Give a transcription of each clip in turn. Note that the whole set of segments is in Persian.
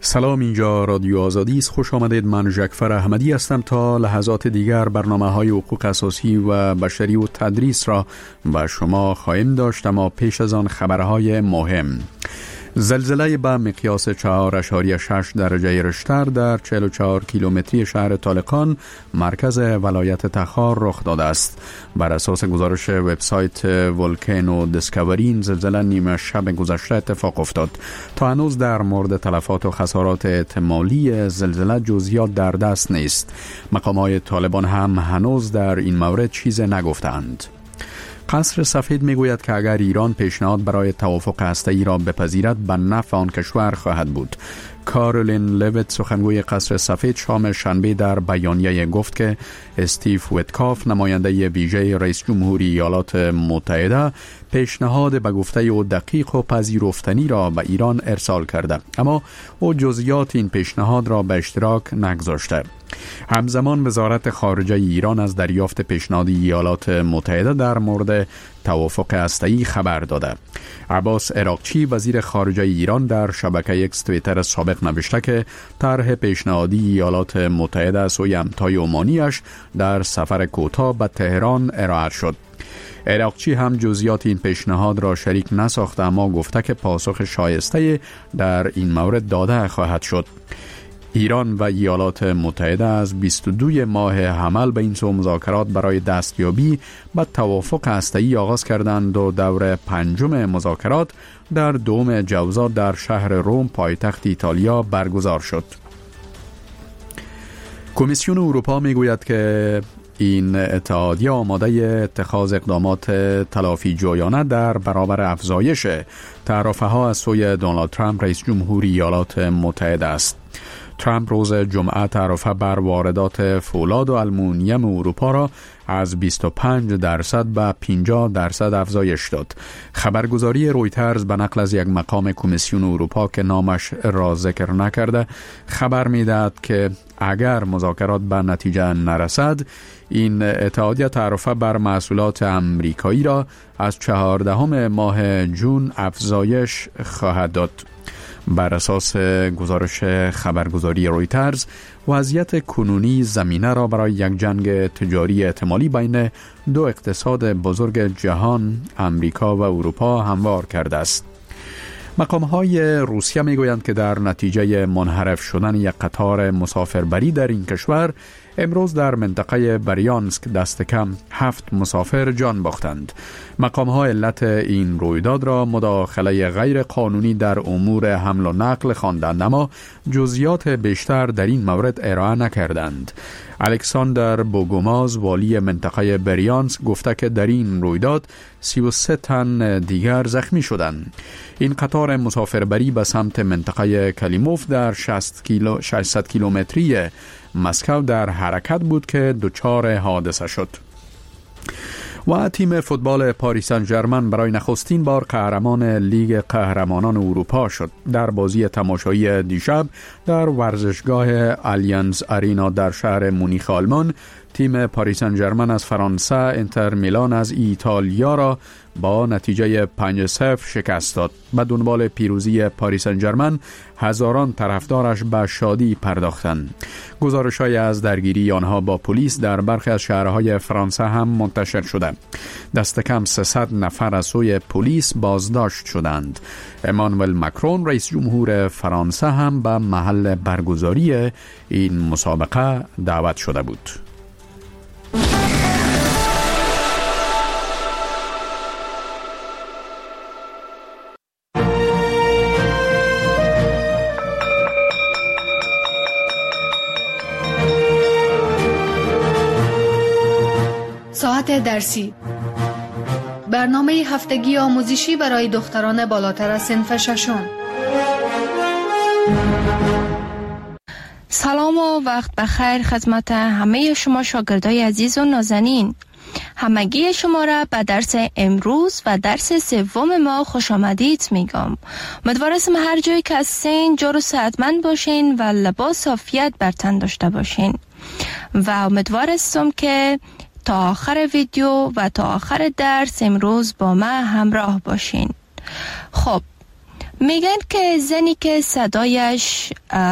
سلام، اینجا رادیو آزادی است. خوش آمدید. من جعفر احمدی هستم. تا لحظات دیگر برنامه‌های حقوق اساسی و بشری و تدریس را با شما خواهیم داشت، اما پیش از آن خبرهای مهم. زلزله به مقیاس 4.6 درجه ریشتر در 44 کیلومتری شهر طالقان مرکز ولایت تخار رخ داده است. بر اساس گزارش وبسایت ولکانو دیسکاوری، این زلزله نیمه شب گذشته اتفاق افتاد. تا هنوز در مورد تلفات و خسارات احتمالی زلزله جزئیات در دست نیست. مقامات طالبان هم هنوز در این مورد چیز نگفتند. قصر سفید میگوید که اگر ایران پیشنهاد برای توافق هسته‌ای را بپذیرد به نفع آن کشور خواهد بود. کارولین لویت، سخنگوی قصر سفید، شام شنبه در بیانیه گفت که استیو ویتکاف، نماینده ویژه رئیس جمهوری ایالات متحده، پیشنهاد به گفته او دقیق و پذیرفتنی را به ایران ارسال کرده، اما او جزئیات این پیشنهاد را به اشتراک نگذاشته. همزمان وزارت خارجه ایران از دریافت پیشنهاد ایالات متحده در مورد توافق هسته‌ای خبر داده. عباس عراقچی، وزیر خارجه ایران، در شبکه اکس توییتر سابق نوشته که طرح پیشنهادی ایالات متحده از سوی همتای عمانیش در سفر کوتاه به تهران ارائه شد. عراقچی هم جزئیات این پیشنهاد را شریک نساخته، اما گفته که پاسخ شایسته در این مورد داده خواهد شد. ایران و ایالات متحده از 22 ماه حمل به این سو مذاکرات برای دستیابی به توافق هسته‌ای آغاز کردند و دور پنجم مذاکرات در 2 جوزا در شهر روم، پایتخت ایتالیا، برگزار شد. کمیسیون اروپا میگوید که این اتحادیه آماده اتخاذ اقدامات تلافی جویانه در برابر افزایش تعرفه‌ها از سوی دونالد ترامپ، رئیس جمهوری ایالات متحده است. ترامپ روز جمعه تعرفه بر واردات فولاد و آلومینیوم اروپا را از 25% به 50% افزایش داد. خبرگزاری رویترز به نقل از یک مقام کمیسیون اروپا که نامش را ذکر نکرده خبر می‌دهد که اگر مذاکرات به نتیجه نرسد، این اتحادیه تعرفه بر محصولات امریکایی را از 14 ماه جون افزایش خواهد داد. بر اساس گزارش خبرگزاری رویترز، وضعیت کنونی زمینه را برای یک جنگ تجاری احتمالی بین دو اقتصاد بزرگ جهان، امریکا و اروپا، هموار کرده است. مقام‌های روسیه میگویند که در نتیجه منحرف شدن یک قطار مسافربری در این کشور، امروز در منطقه بریانسک دست کم 7 مسافر جان باختند. مقام‌ها علت این رویداد را مداخله غیر قانونی در امور حمل و نقل خواندند، اما جزئیات بیشتر در این مورد ارائه نکردند. الکساندر بوگوماز، والی منطقه بریانسک، گفته که در این رویداد 33 تن دیگر زخمی شدند. این قطار مسافربری به سمت منطقه کلیموف در 600 کیلومتری مسکو در حرکت بود که دچار حادثه شد. و تیم فوتبال پاریس سن ژرمن برای نخستین بار قهرمان لیگ قهرمانان اروپا شد. در بازی تماشایی دیشب در ورزشگاه آلیانز آرینا در شهر مونیخ آلمان، تیم پاریس سن ژرمن از فرانسه اینتر میلان از ایتالیا را با نتیجه 5-0 شکست داد. به دنبال پیروزی پاریس سن ژرمن، هزاران طرفدارش به شادی پرداختند. گزارش‌های از درگیری آنها با پلیس در برخی از شهرهای فرانسه هم منتشر شده. دست کم 300 نفر از سوی پلیس بازداشت شدند. امانوئل ماکرون، رئیس جمهور فرانسه، هم به محل برگزاری این مسابقه دعوت شده بود. ساعت درسی، برنامه هفتگی آموزشی برای دختران بالاتر از صنف ششم. سلام و وقت بخیر خدمت همه شما شاگردای عزیز و نازنین. همگی شما را به درس امروز و درس سوم ما خوش آمدید میگم. امیدوارم هر جایی که هستین جور و صحتمند باشین و لباس عافیت بر تن داشته باشین و امیدوارم که تا آخر ویدیو و تا آخر درس امروز با من همراه باشین. خب، میگن که زنی که صدایش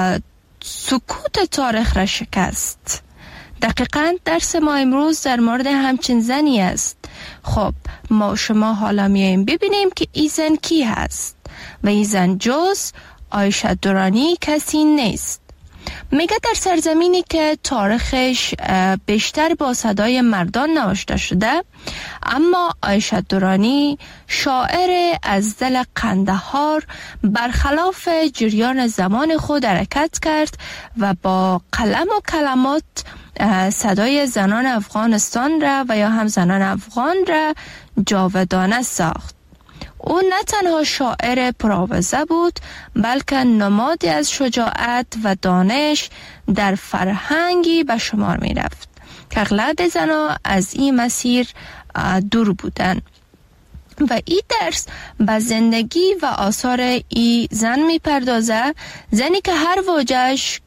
سکوت تاریخ را شکست. دقیقاً درس ما امروز در مورد همچین زنی است. خب ما شما حالا میاییم ببینیم که این زن کی هست و این زن جز عایشه درانی کسی نیست. میگه در سرزمینی که تاریخش بیشتر با صدای مردان نوشته شده، اما عایشه درانی شاعر از دل قندهار برخلاف جریان زمان خود حرکت کرد و با قلم و کلمات صدای زنان افغانستان را و یا هم زنان افغان را جاودانه ساخت. او نه تنها شاعر پرآوازه بود، بلکه نمادی از شجاعت و دانش در فرهنگی به شمار می رفت که اغلب زنان از این مسیر دور بودند. و این درس به زندگی و آثار این زن می پردازه، زنی که هر واژه‌اش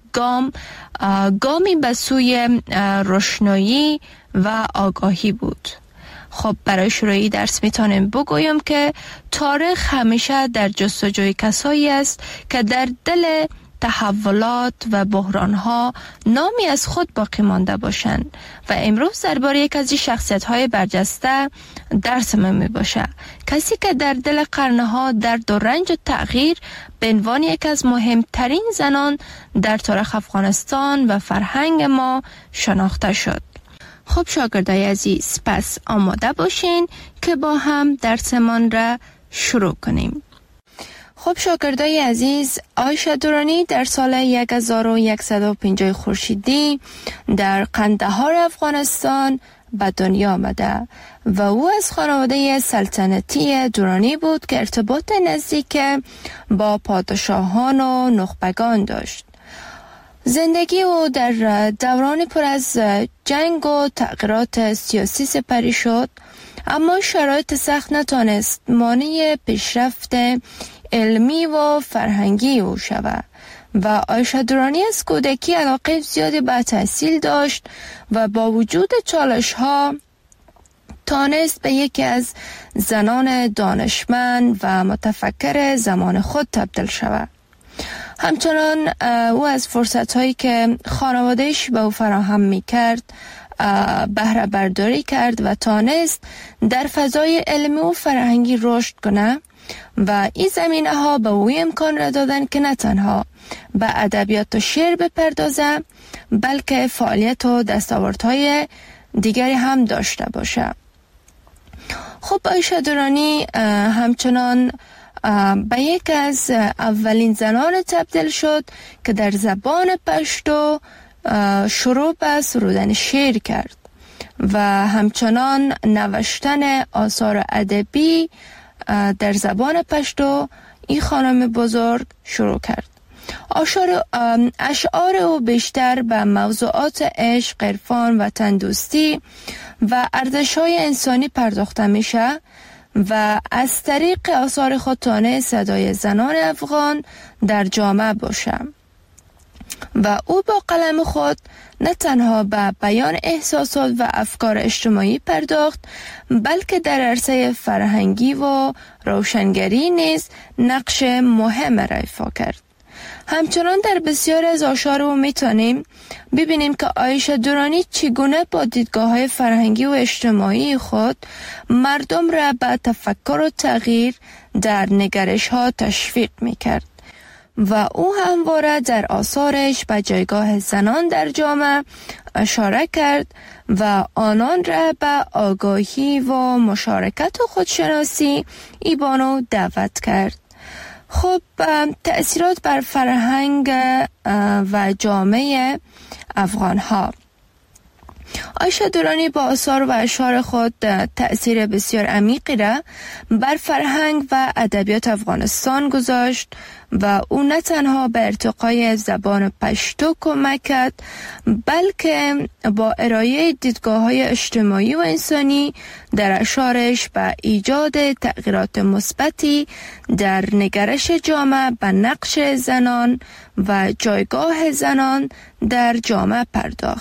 گامی به سوی روشنایی و آگاهی بود. خب برای شروعی درس میتونم بگویم که تاریخ همیشه در جستجوی کسایی است که در دل تحولات و بحرانها نامی از خود باقی مانده باشند و امروز درباره یک از شخصیت‌های برجسته درس من میباشه، کسی که در دل قرنها درد و رنج و تغییر به عنوان یک از مهمترین زنان در تاریخ افغانستان و فرهنگ ما شناخته شد. خب شاگردای عزیز، پس آماده باشین که با هم درسمان را شروع کنیم. خب شاگردای عزیز، عایشه درانی در سال 1150 خورشیدی در قندهار افغانستان به دنیا آمده و او از خانواده سلطنتی درانی بود که ارتباط نزدیک با پادشاهان و نخبگان داشت. زندگی او در دوران پر از جنگ و تغییرات سیاسی سپری شد، اما شرایط سخت نتانست مانع پیشرفت علمی و فرهنگی او شود و عایشه درانی از کودکی علاقه زیادی به تحصیل داشت و با وجود چالش ها تانست به یکی از زنان دانشمند و متفکر زمان خود تبدیل شود. همچنان او از فرصت‌هایی که خانواده‌اش به او فراهم می‌کرد بهره برداری کرد و تانست در فضای علمی و فرهنگی رشد کنه و این زمینه‌ها به او امکان را دادن که نه تنها به ادبیات و شعر بپردازه، بلکه فعالیت و دستاوردهای دیگری هم داشته باشه. خب عایشه درانی همچنان به یک از اولین زنان تبدیل شد که در زبان پشتو شروع به سرودن شعر کرد و همچنان نوشتن آثار ادبی در زبان پشتو این خانم بزرگ شروع کرد. اشعار او بیشتر به موضوعات عشق، عرفان و تندوستی و ارزش‌های انسانی پرداخته میشه و از طریق آثار خود تانست صدای زنان افغان در جامعه باشه و او با قلم خود نه تنها به بیان احساسات و افکار اجتماعی پرداخت، بلکه در عرصه فرهنگی و روشنگری نیز نقش مهم را ایفا کرد. همچنان در بسیار از آثار او میتونیم ببینیم که عایشه درانی چگونه با دیدگاه‌های فرهنگی و اجتماعی خود مردم را به تفکر و تغییر در نگرش‌ها تشویق میکرد و او همواره در آثارش به جایگاه زنان در جامعه اشاره کرد و آنان را به آگاهی و مشارکت و خودشناسی ایبانو دعوت کرد. خب تأثیرات بر فرهنگ و جامعه افغان ها. عایشه درانی با آثار و اشعار خود تأثیر بسیار عمیقی را بر فرهنگ و ادبیات افغانستان گذاشت و او نه تنها به ارتقای زبان پشتو کمک کرد، بلکه با ارائه دیدگاه‌های اجتماعی و انسانی در اشعارش به ایجاد تغییرات مثبتی در نگرش جامعه به نقش زنان و جایگاه زنان در جامعه پرداخت.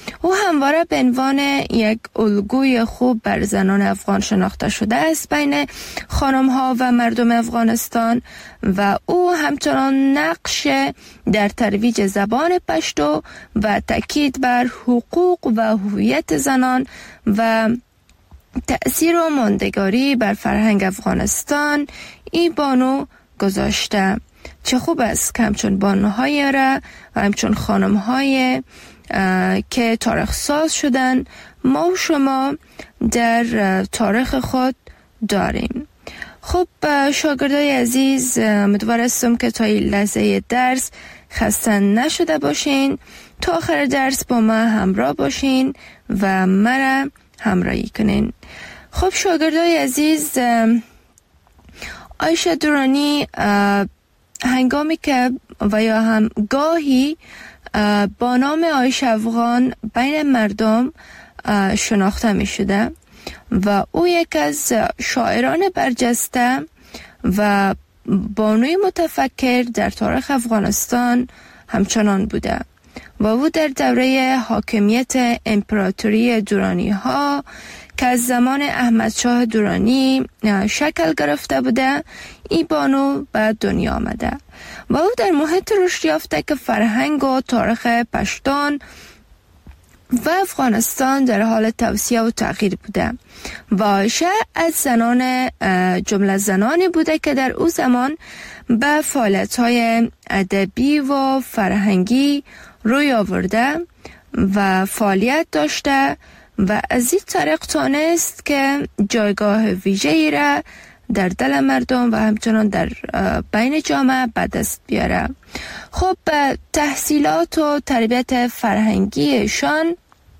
او همواره به عنوان یک الگوی خوب بر زنان افغان شناخته شده است بین خانم ها و مردم افغانستان و او همچنان نقش در ترویج زبان پشتو و تاکید بر حقوق و هویت زنان و تأثیر و ماندگاری بر فرهنگ افغانستان ای بانو گذاشته. چه خوب است که همچون بانوهای را و همچون خانم‌های که تاریخ ساز شدن ما و شما در تاریخ خود داریم. خب شاگردای عزیز، امیدوارم که تا این لحظه درس خسته نشده باشین، تا آخر درس با ما همراه باشین و مرا همراهی کنین. خب شاگردای عزیز، عایشه درانی هنگامی که و یا هم گاهی با نام عایشه افغان بین مردم شناخته می شده و او یک از شاعران برجسته و بانوی متفکر در تاریخ افغانستان همچنان بوده و او در دوره حاکمیت امپراتوری درانی ها که از زمان احمد شاه درانی شکل گرفته بوده ای بانو به دنیا آمده و او در محیط رشد یافته که فرهنگ و تاریخ پشتون و افغانستان در حال توسعه و تغییر بوده و عایشه از زنان جمله زنانی بوده که در او زمان به فعالیت‌های ادبی و فرهنگی روی آورده و فعالیت داشته و از این طریق تانست که جایگاه ویژه‌ای را در دل مردم و همچنان در بین جامعه به دست بیاره. خب تحصیلات و تربیت فرهنگیشان،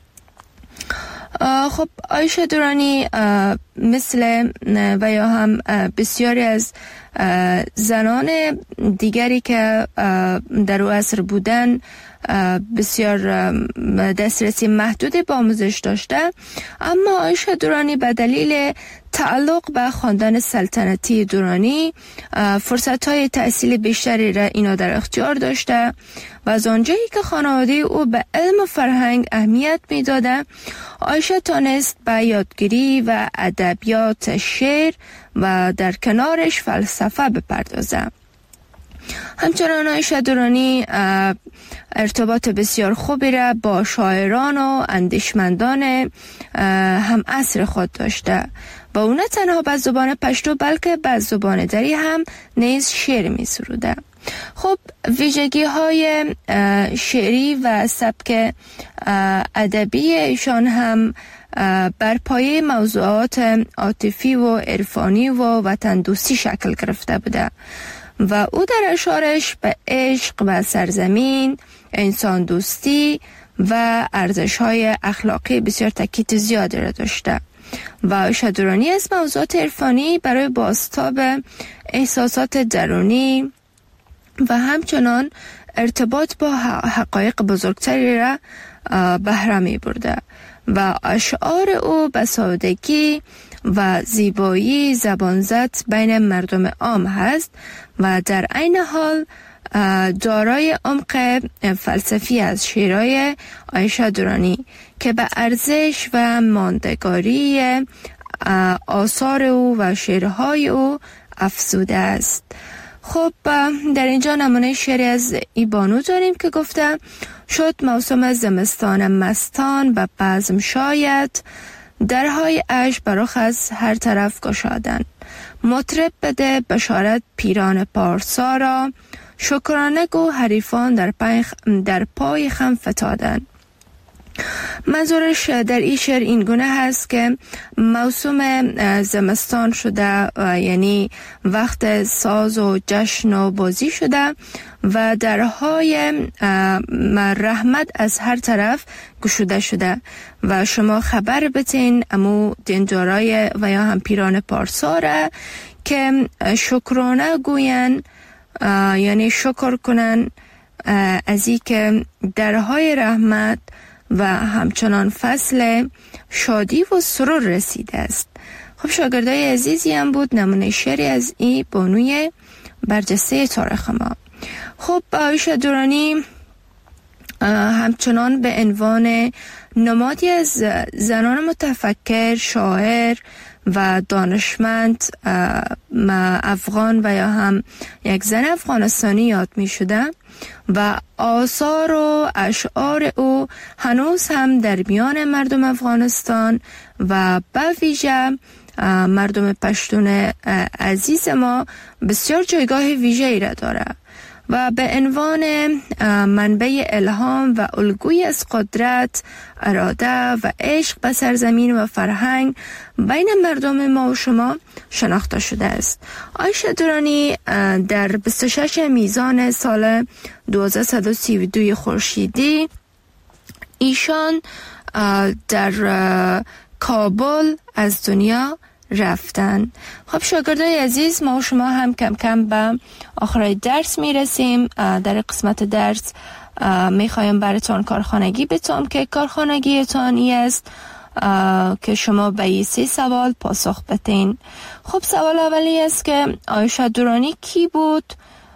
خب عایشه درانی مثل و یا هم بسیاری از زنان دیگری که در او عصر بودن بسیار دسترسی محدودی به آموزش داشته، اما عایشه درانی به دلیل تعلق به خاندان سلطنتی درانی فرصت‌های تحصیل بیشتری را اینا در اختیار داشته و از آنجایی که خانواده او به علم و فرهنگ اهمیت می‌داده، عایشه تانست به یادگیری و ادبیات شعر و در کنارش فلسفه بپردازه. همچنان عایشه درانی ارتباط بسیار خوبی را با شاعران و اندیشمندان هم عصر خود داشته و او نه تنها به زبان پشتو بلکه به زبان دری هم نیز شعر می سروده. خب ویژگی های شعری و سبک ادبی ایشان هم بر پایه موضوعات عاطفی و عرفانی و وطن دوستی شکل گرفته بوده و او در اشعارش به عشق و سرزمین، انسان دوستی و ارزش‌های اخلاقی بسیار تاکید زیادی را داشته و عایشه درانی از موضوعات عرفانی برای بازتاب احساسات درونی و همچنان ارتباط با حقایق بزرگتری را بهره می برده و اشعار او به سادگی و زیبایی زبانزد بین مردم عام هست و در عین حال دارای عمق فلسفی از شعرهای عایشه درانی که به ارزش و ماندگاری آثار او و شعرهای او افزوده است. خب در اینجا نمونه شعری از ای بانو داریم که گفته: شد موسم زمستان مستان و بزم شاید، درهای عشق برخ از هر طرف گشادن. مطرب بده بشارت پیران پارسا را، شکرانه گو حریفان در پای خم فتادن. منظورش در این شعر این گونه هست که موسم زمستان شده یعنی وقت ساز و جشن و بازی شده و درهای رحمت از هر طرف گشوده شده و شما خبر بتین امو دیندارای و یا هم پیران پارسا را که شکرانه گوین یعنی شکر کنن از این که درهای رحمت و همچنان فصل شادی و سرور رسیده است. خب شاگردای عزیزی هم بود نمونه شعری از این بانوی برجسته تاریخ ما. خب عایشه درانی همچنان به عنوان نمادی از زنان متفکر، شاعر و دانشمند افغان و یا هم یک زن افغانستانی یاد می شده و آثار و اشعار او هنوز هم در میان مردم افغانستان و به ویژه مردم پشتون عزیز ما بسیار جایگاه ویژه‌ای را داره و به عنوان منبع الهام و الگوی از قدرت، اراده و عشق به سرزمین و فرهنگ بین مردم ما و شما شناخته شده است. عایشه درانی در 26 میزان سال 1232 خورشیدی ایشان در کابل از دنیا رفتن. خب شاگردای عزیز، ما و شما هم کم کم به آخرای درس میرسیم. در قسمت درس میخوایم براتون کارخانگی بتونم که کارخانگیتان ای است که شما به این 3 سوال پاسخ بدین. خب سوال اولی است که عایشه درانی کی بود؟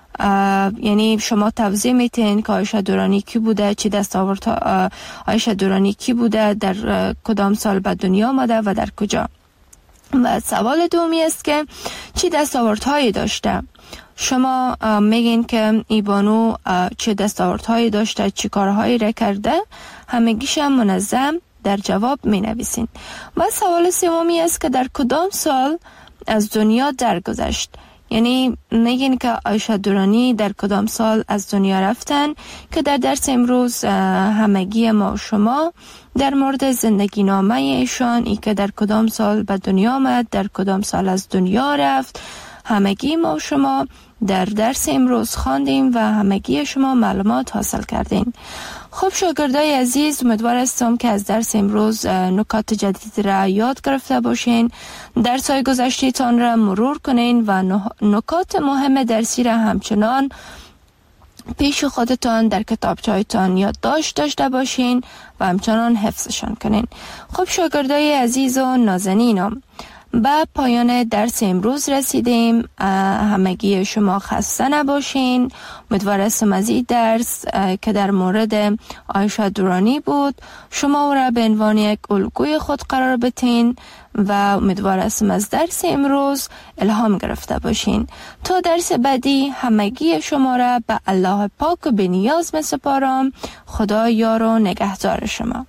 یعنی شما توضیح میتین که عایشه درانی کی بوده، چی دستاورد عایشه درانی کی بوده، در کدام سال به دنیا آمده و در کجا. و سوال دومی است که چی دستاوردهایی داشته؟ شما میگین که ای بانو چه دستاوردهایی داشته، چی کارهایی را کرده، همگیش هم منظم در جواب می نویسین. و سوال سومی است که در کدام سال از دنیا درگذشت؟ یعنی میگین که عایشه درانی در کدام سال از دنیا رفتن که در درس امروز همگی ما و شما در مورد زندگی نامه ایشان، ای که در کدام سال به دنیا آمد، در کدام سال از دنیا رفت، همگی ما و شما در درس امروز خواندیم و همگی شما معلومات حاصل کردین. خب شاگردای عزیز، امیدوار هستم که از درس امروز نکات جدید را یاد گرفته باشین، درس‌های گذشته‌تان را مرور کنین و نکات مهم درسی را همچنان پیش خودتان در کتابچه‌تان یادداشت داشته باشین و همچنان حفظشان کنین. خب شاگردای عزیز و نازنینم، به پایان درس امروز رسیدیم. همگی شما خسته نباشین. امیدوار هستم از این درس که در مورد عایشه درانی بود شما او را به عنوان یک الگوی خود قرار بدین و امیدوار هستم از درس امروز الهام گرفته باشین. تا درس بعدی همگی شما را به الله پاک و به نیاز می‌سپارم. خدا یار و نگهدار شما.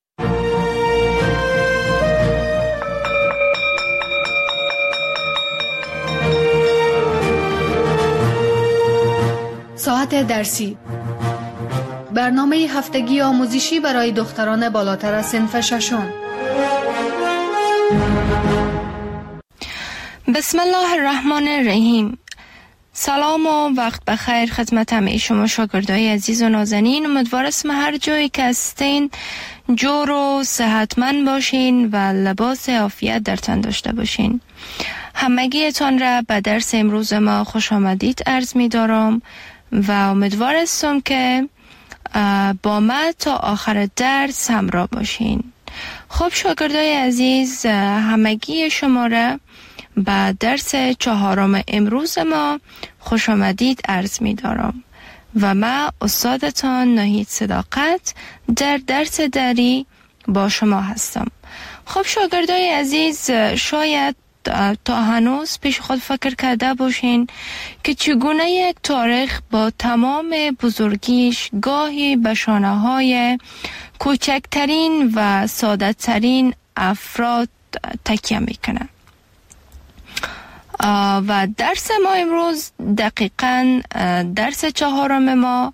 ساعت درسی، برنامه هفتگی آموزشی برای دختران بالاتر از صنف ششم. بسم الله الرحمن الرحیم. سلام و وقت بخیر خدمت همه شما شاگردای عزیز و نازنین. امیدوار هستم هر جایی که هستین جور و صحتمند باشین و لباس عافیت در تن داشته باشین. همگیتان را به درس امروز ما خوش آمدید عرض می دارم و امیدوار هستم که با ما تا آخر درس همراه باشین. خب شاگردای عزیز، همگی شما را به درس 4 امروز ما خوش آمدید عرض می دارم و من استادتان ناهید صداقت در درس دری با شما هستم. خب شاگردای عزیز، شاید تا هنوز پیش خود فکر کرده باشین که چگونه یک تاریخ با تمام بزرگیش گاهی به شانه‌های کوچکترین و ساده‌ترین افراد تکیه میکنه. و درس ما امروز دقیقاً درس 4 ما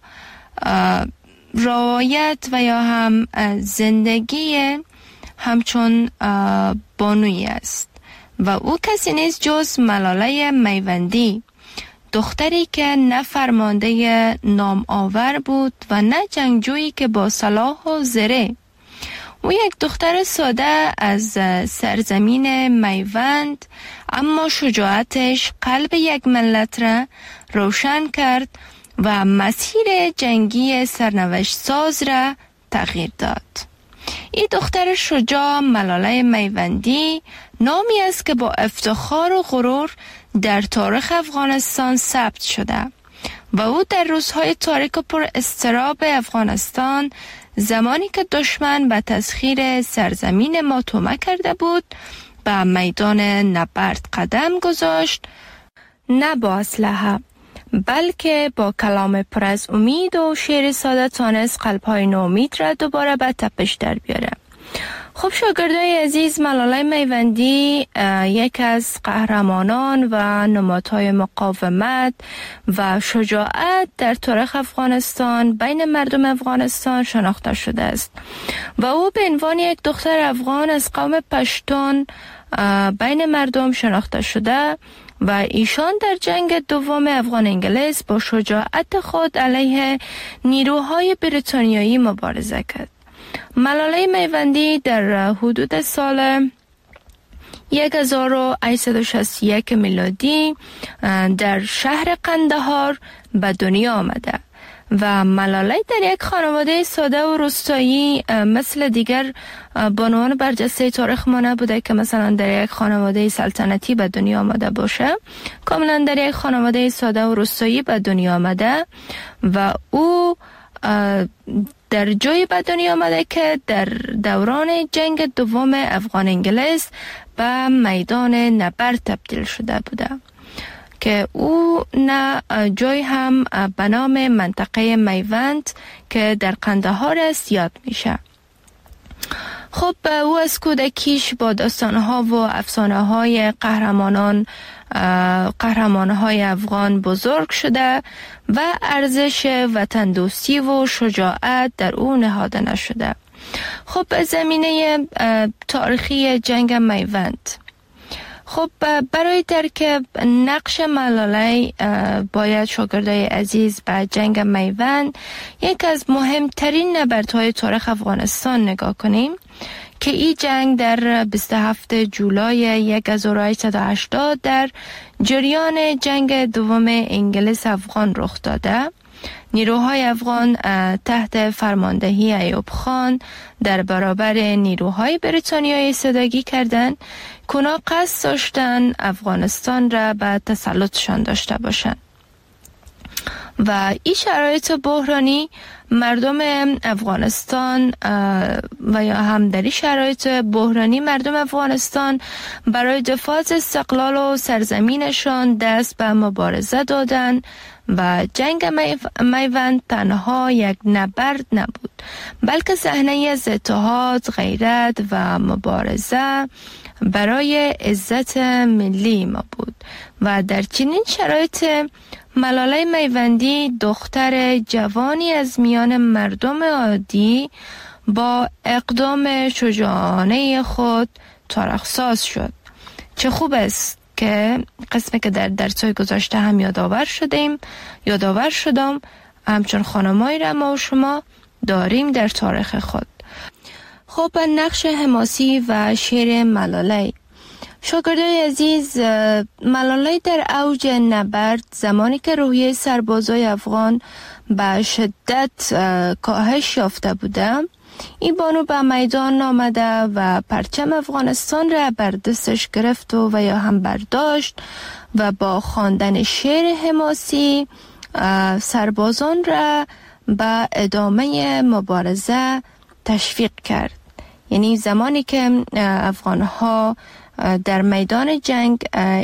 روایت و یا هم زندگی همچون بانویی است و او کسی نیست جز ملاله میوندی، دختری که نه فرمانده نام آور بود و نه جنگجویی که با سلاح و زره. او یک دختر ساده از سرزمین میوند، اما شجاعتش قلب یک ملت را روشن کرد و مسیر جنگی سرنوشت ساز را تغییر داد. این دختر شجاع ملاله میوندی نامی است که با افتخار و غرور در تاریخ افغانستان ثبت شده و او در روزهای تاریک و پر اضطراب افغانستان، زمانی که دشمن به تسخیر سرزمین ما طمع کرده بود، به میدان نبرد قدم گذاشت، نه با اسلحه بلکه با کلام پر از امید و شعر ساده تانست قلب‌های نومید را دوباره به تپش در بیاره. خب شاگردای عزیز، ملالای میوندی یک از قهرمانان و نمادهای مقاومت و شجاعت در تاریخ افغانستان بین مردم افغانستان شناخته شده است و او به عنوان یک دختر افغان از قوم پشتون بین مردم شناخته شده و ایشان در جنگ دوم افغان انگلیس با شجاعت خود علیه نیروهای بریتانیایی مبارزه کرد. ملالای میوندی در حدود سال 1861 میلادی در شهر قندهار به دنیا آمده و ملالای در یک خانواده ساده و روستایی مثل دیگر بانوان برجسته تاریخ ما نبوده که مثلا در یک خانواده سلطنتی به دنیا آمده باشه. کاملا در یک خانواده ساده و روستایی به دنیا آمده و او در جایی به دنیا آمده که در دوران جنگ دوم افغان انگلیس به میدان نبرد تبدیل شده بوده که او نه جای هم به نام منطقه میوند که در قندهار است یاد میشه. خب او از کودکیش با داستانها و افسانه‌های قهرمان‌های افغان بزرگ شده و ارزش وطن دوستی و شجاعت در او نهاده نشده. خب زمینه تاریخی جنگ میوند. خب برای درک نقش ملالای باید شاگردای عزیز به جنگ میوند، یک از مهمترین نبردهای تاریخ افغانستان نگاه کنیم که این جنگ در 27 جولای 1880 در جریان جنگ دوم انگلیس افغان رخ داده. نیروهای افغان تحت فرماندهی ایوب خان در برابر نیروهای بریتانیایی ایستادگی کردند که اونا قصد داشتن افغانستان را به تسلطشان داشته باشند و این شرایط بحرانی مردم افغانستان و یا هم در این شرایط بحرانی مردم افغانستان برای دفاع از استقلال و سرزمینشان دست به مبارزه دادند و جنگ میوند تنها یک نبرد نبود بلکه صحنه‌ای از اتحاد، غیرت و مبارزه برای عزت ملی ما بود و در چنین شرایط ملالای میوندی دختر جوانی از میان مردم عادی با اقدام شجاعانه خود تاریخ‌ساز شد. چه خوب است که قسمی که در درس‌های گذشته هم یادآور شدم همچون خانمایی را ما و شما داریم در تاریخ خود. خب نقش حماسی و شعر ملالای. شاگردای عزیز، ملالای در اوج نبرد زمانی که روحیه سربازای افغان به شدت کاهش یافته بوده، این بانو به میدان آمده و پرچم افغانستان را بر دستش گرفت و یا هم برداشت و با خواندن شعر حماسی سربازان را به ادامه مبارزه تشویق کرد. یعنی زمانی که افغانها در میدان جنگ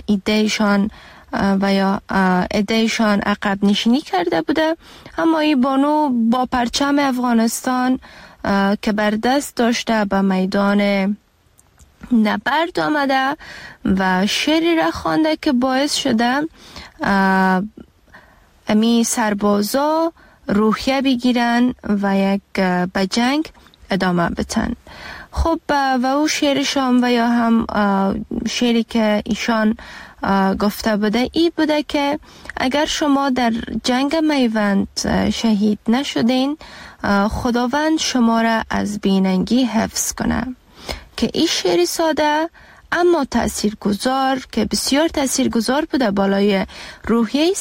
ایدهشان عقب نشینی کرده بوده، اما این بانو با پرچم افغانستان که بر دست داشته به میدان نبرد آمده و شعری را خوانده که باعث شده امی سربازا روحیه بگیرن و یک به جنگ ادامه بدن. خب و او شعرشان و یا هم شعری که ایشان گفته بوده ای بوده که اگر شما در جنگ میوند شهید نشدین، خداوند شما را از بیننگی حفظ کنه. که این شعری ساده اما تاثیرگذار که بسیار تاثیرگذار بوده بالای روحیه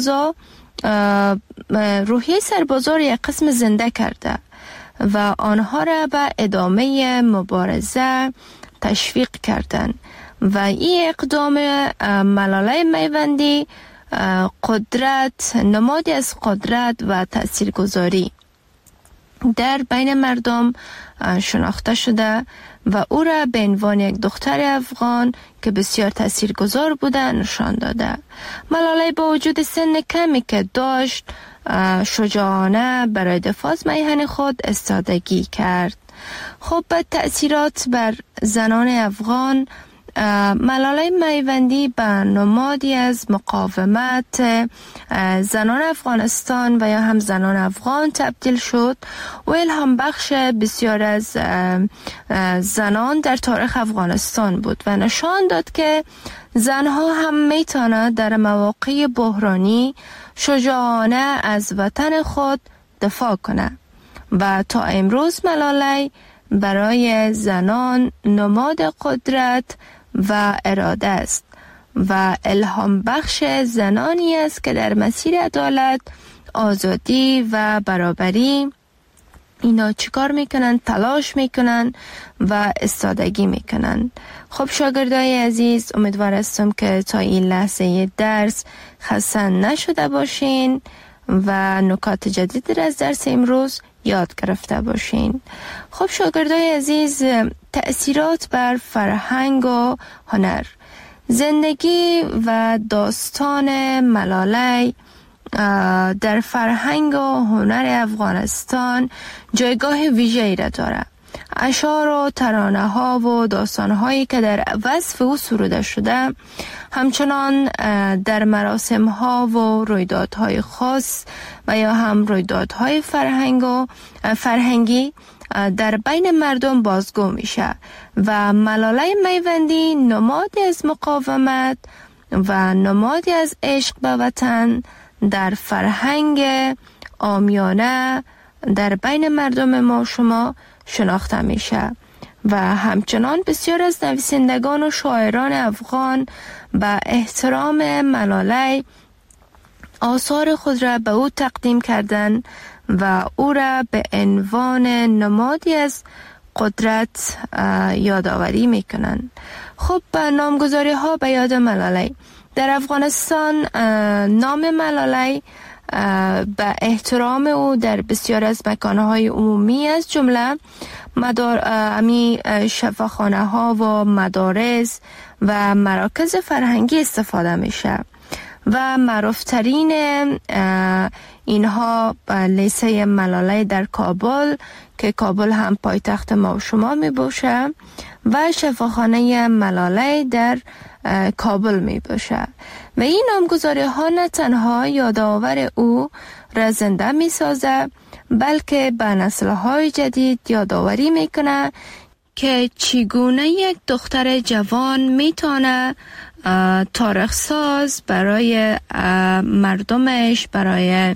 سربازا را یک قسم زنده کرده و آنها را به ادامه مبارزه تشویق کردند و این اقدام ملالای میوندی قدرت، نمادی از قدرت و تاثیرگذاری در بین مردم شناخته شده و او را به عنوان یک دختر افغان که بسیار تاثیرگذار بوده نشان داده. ملاله با وجود سن کمی که داشت شجاعانه برای دفاع از میهن خود استادگی کرد. خب به تأثیرات بر زنان افغان، ملاله میوندی به نمادی از مقاومت زنان افغانستان و یا هم زنان افغان تبدیل شد و الهام بخش بسیار از زنان در تاریخ افغانستان بود و نشان داد که زنها هم میتونند در مواقع بحرانی شجاعانه از وطن خود دفاع کنند و تا امروز ملاله برای زنان نماد قدرت و اراده است و الهام بخش زنانی است که در مسیر عدالت، آزادی و برابری اینا چیکار میکنن؟ تلاش میکنن و استادگی میکنن. خب شاگردای عزیز، امیدوار هستم که تا این لحظه درس خسته نشده باشین و نکات جدید از درس امروز یاد گرفته باشین. خب شاگردای عزیز، تأثیرات بر فرهنگ و هنر. زندگی و داستان ملاله در فرهنگ و هنر افغانستان جایگاه ویژه‌ای را دارد. اشعار و ترانه ها و داستان هایی که در وصف او سروده شده همچنان در مراسم ها و رویدادهای خاص و یا هم رویدادهای فرهنگی در بین مردم بازگو میشه و ملاله میوندی نمادی از مقاومت و نمادی از عشق به وطن در فرهنگ عامیانه در بین مردم ما شما شناخته میشه و همچنان بسیار از نویسندگان و شاعران افغان به احترام ملاله آثار خود را به او تقدیم کردند و او را به عنوان نمادی از قدرت یادآوری میکنند. خب نامگذاری ها به یاد ملاله. در افغانستان نام ملاله به احترام او در بسیار از مکانهای عمومی از جمله شفاخانه ها و مدارس و مراکز فرهنگی استفاده میشه و معروفترین اینها لیسه ملاله در کابل که کابل هم پایتخت ما و شما می باشه و شفاخانه ملاله در کابل می باشه و این نامگذاری ها نه تنها یادآور او را زنده می سازه بلکه به نسل های جدید یادآوری می کنه که چگونه یک دختر جوان می تونه تاریخ ساز برای مردمش، برای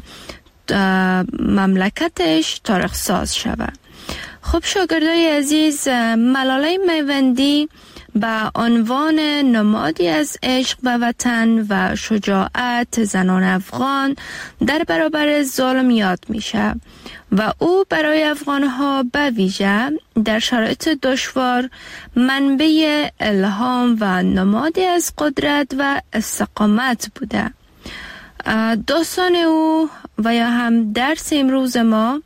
مملکتش تاریخ ساز شود. خب شاگردای عزیز، ملاله میوندی به عنوان نمادی از عشق به وطن و شجاعت زنان افغان در برابر ظلم یاد میشه و او برای افغانها به ویژه در شرایط دشوار منبع الهام و نمادی از قدرت و استقامت بوده. داستان او و یا هم درس امروز ما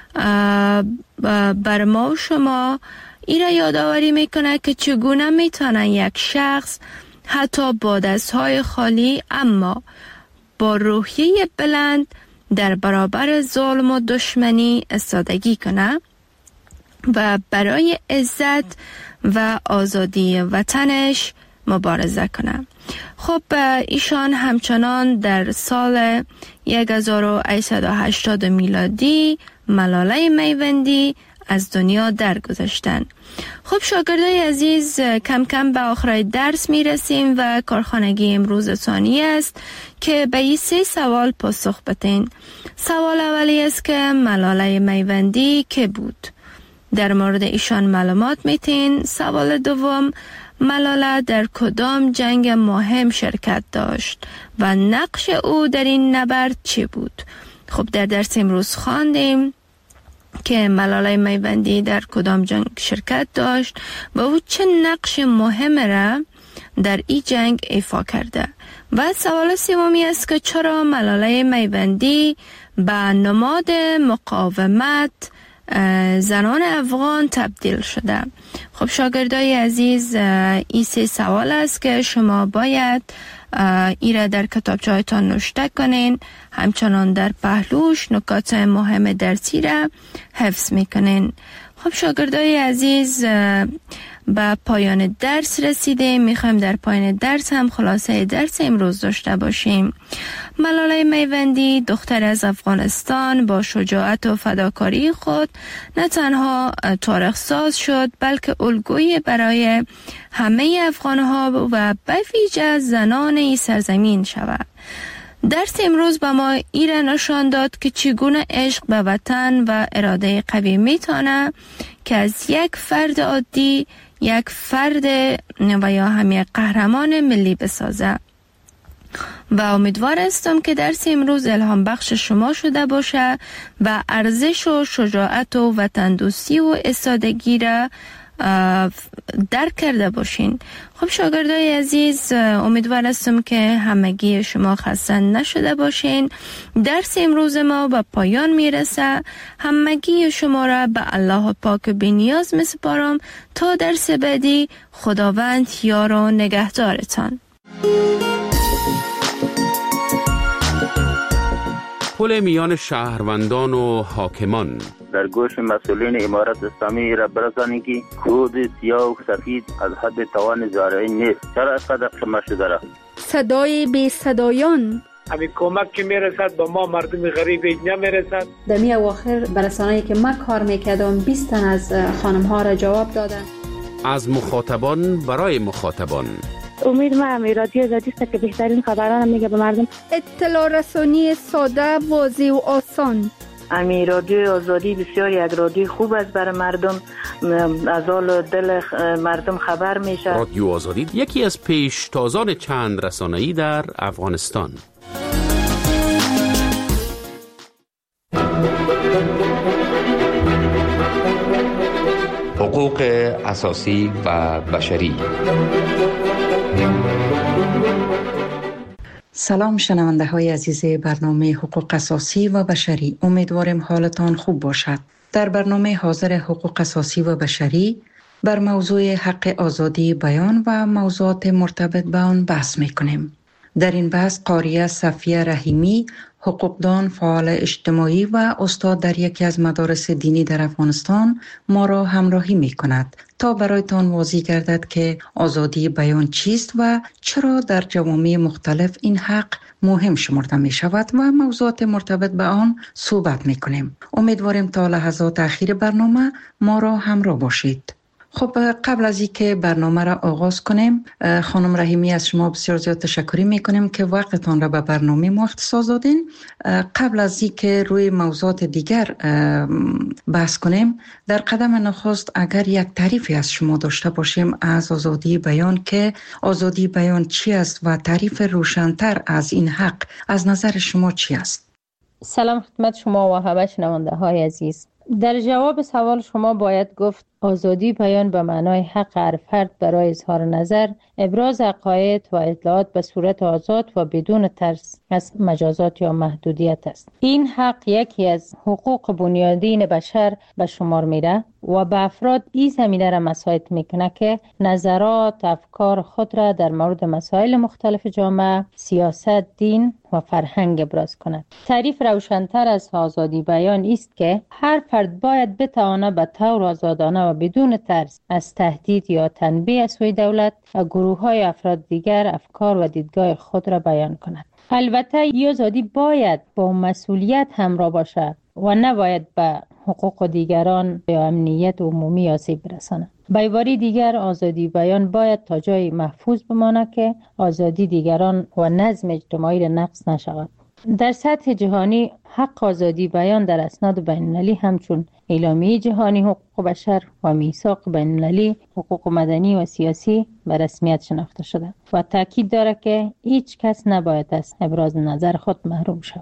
بر ما و شما این را یادآوری میکنه که چگونه میتونن یک شخص حتی با دستهای خالی اما با روحیه بلند در برابر ظلم و دشمنی استادگی کنه و برای عزت و آزادی وطنش مبارزه کنه. خب ایشان همچنان در سال 1880 میلادی ملاله میوندی از دنیا درگذشتند. خب شاگردای عزیز، کم کم به آخر درس می رسیم و کارخانگی امروز ثانی است که به این 3 سوال پاسخ بدین. سوال اولی است که ملاله میوندی که بود؟ در مورد ایشان معلومات میتین. سوال دوم، ملاله در کدام جنگ مهم شرکت داشت و نقش او در این نبرد چی بود؟ خب در درس امروز خواندیم که ملاله میوندی در کدام جنگ شرکت داشت و او چه نقش مهم را در این جنگ ایفا کرده. و سوال سومی است که چرا ملاله میوندی به نماد مقاومت زنان افغان تبدیل شده؟ خب شاگردای عزیز، این 3 سوال است که شما باید ایره در کتابچه هایتان نوشته کنین، همچنان در پهلوش نکات مهم درسی را حفظ میکنین. خب شاگردای عزیز، به پایان درس رسیده. میخوایم در پایان درس هم خلاصه درس امروز داشته باشیم. ملاله میوندی دختر از افغانستان با شجاعت و فداکاری خود نه تنها تاریخ ساز شد، بلکه الگویی برای همه افغانها و به ویژه زنان این سرزمین شود. درس امروز به ما ایره نشان داد که چگونه عشق به وطن و اراده قوی میتونه که از یک فرد عادی یک فرد و یا هم یک قهرمان ملی بسازه. و امیدوار هستم که درس امروز الهام بخش شما شده باشه و ارزش و شجاعت و وطن دوستی و استادگی را درک کرده باشین. خب شاگردای عزیز، امیدوار هستم که همگی شما خسته نشده باشین. درس امروز ما به پایان میرسه. همگی شما را به الله پاک بی‌نیاز میسپارم تا درس بعدی. خداوند یار و نگهدارتان. پل میان شهروندان و حاکمان. در گوش مسئولین امارت اسلامی را برسانید که کود سیاه و سفید از حد توان زارعی نیست. چرا اینقدر قمه شده را؟ صدای بی صدایان. همین کمک که میرسد به ما مردم غریب نمیرسد. دمی اواخر برسانه‌ای که من کار میکردم 20 تن از خانم ها را جواب دادن. از مخاطبان برای مخاطبان. امید ما همی رادیو آزادی است که بهترین خبران میگه به مردم. اطلاع رسانی ساده، واضح و آسان. امی رادیو آزادی بسیار یک رادیو خوب است برای مردم، از حال دل مردم خبر میشه. رادیو آزادی یکی از پیشتازان چند رسانه‌ای در افغانستان. حقوق اساسی و بشری. سلام شنونده های عزیز برنامه حقوق اساسی و بشری، امیدوارم حالتان خوب باشد. در برنامه حاضر حقوق اساسی و بشری بر موضوع حق آزادی بیان و موضوعات مرتبط به آن بحث میکنیم. در این بحث قاریه صفیه رحیمی، حقوقدان، فعال اجتماعی و استاد در یکی از مدارس دینی در افغانستان ما را همراهی می کند تا برایتان واضح گردد که آزادی بیان چیست و چرا در جوامع مختلف این حق مهم شمرده می شود و موضوعات مرتبط به آن صحبت می کنیم. امیدواریم تا لحظات اخیر برنامه ما را همراه باشید. خب قبل از اینکه برنامه را آغاز کنیم، خانم رحیمی از شما بسیار زیاد تشکر میکنیم که وقتتان را به برنامه ما اختصاص دادین. قبل از اینکه روی موضوعات دیگر بحث کنیم، در قدم نخست اگر یک تعریفی از شما داشته باشیم از آزادی بیان، که آزادی بیان چی است و تعریف روشن‌تر از این حق از نظر شما چی است؟ سلام خدمت شما و همه شنونده های عزیز. در جواب سوال شما باید گفت آزادی بیان به معنای حق هر فرد برای اظهار نظر، ابراز عقاید و اطلاعات به صورت آزاد و بدون ترس از مجازات یا محدودیت است. این حق یکی از حقوق بنیادین بشر به شمار میره و به افراد این زمینه را مساعد میکنه که نظرات، افکار خود را در مورد مسائل مختلف جامعه، سیاست، دین و فرهنگ ابراز کند. تعریف روشن‌تر از آزادی بیان است که هر فرد باید بتواند به طور آزادانه و بدون ترس از تهدید یا تنبیه از سوی دولت و گروه‌های افراد دیگر افکار و دیدگاه خود را بیان کند. البته این آزادی باید با مسئولیت همراه باشد و نباید به حقوق دیگران یا امنیت عمومی آسیب برساند. به عبارت دیگر، آزادی بیان باید تا جای محفوظ بماند که آزادی دیگران و نظم اجتماعی را نقض نشود. در سطح جهانی حق آزادی بیان در اسناد بین‌المللی همچون اعلامیه جهانی حقوق بشر و میثاق بین‌المللی حقوق مدنی و سیاسی به رسمیت شناخته شده و تاکید دارد که هیچ کس نباید از ابراز نظر خود محروم شود.